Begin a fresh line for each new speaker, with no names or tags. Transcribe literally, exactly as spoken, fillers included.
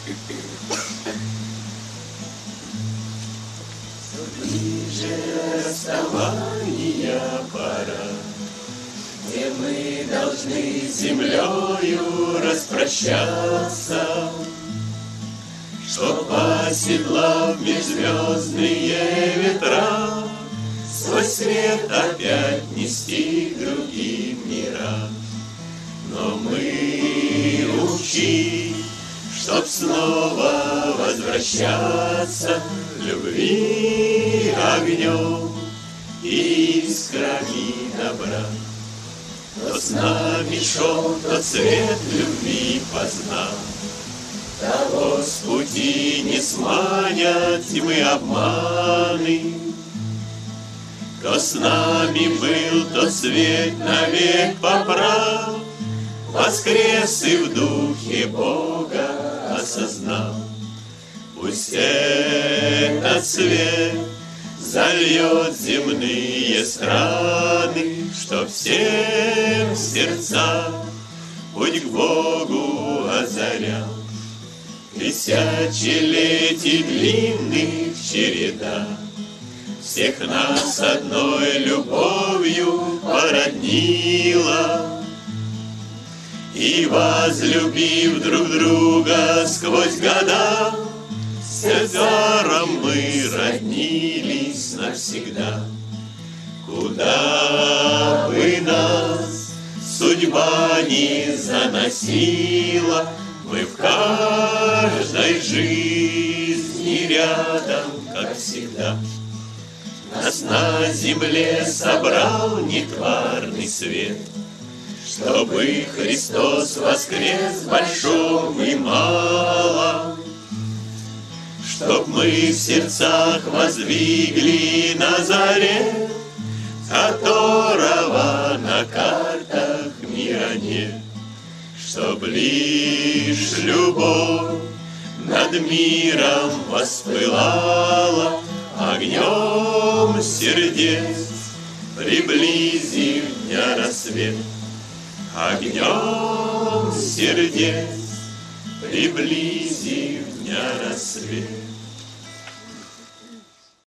Ближе расставания пора, где мы должны с землею распрощаться, чтоб, оседлав межзвездные ветра, свой свет опять нести к другим мирам. Но мы учи, чтоб снова возвращаться любви огнем и искрами добра. Кто с нами шел, тот свет любви познал, того с пути не сманят тьмы обманы. Кто с нами был, тот свет навек поправ, воскрес и в духе Бога осознал. Пусть этот свет зальет земные страны, чтоб всем сердца путь к Богу озарял. Тысячелетий длинных череда всех нас одной любовью породнила, и, возлюбив друг друга сквозь года, с Цезаром мы роднились навсегда. Куда бы нас судьба не заносила, мы в каждой жизни рядом, как всегда. Нас на земле собрал нетварный свет, чтобы Христос воскрес в большом и малом, чтоб мы в сердцах воздвигли Назарет, которого на картах мира нет, чтоб лишь любовь над миром воспылала, огнем сердец приблизив дня рассвет. Огнем сердец приблизив дня рассвет.